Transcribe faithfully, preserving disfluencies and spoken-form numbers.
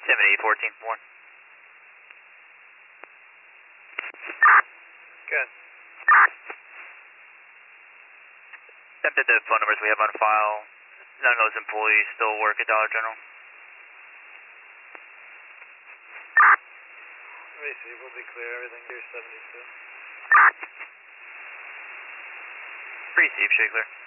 seventy-eight fourteen, one. Good. Tempted the phone numbers we have on file. None of those employees still work at Dollar General. Let me see, we'll be clear. Everything here is seventy-two. Pretty safe, Shigler.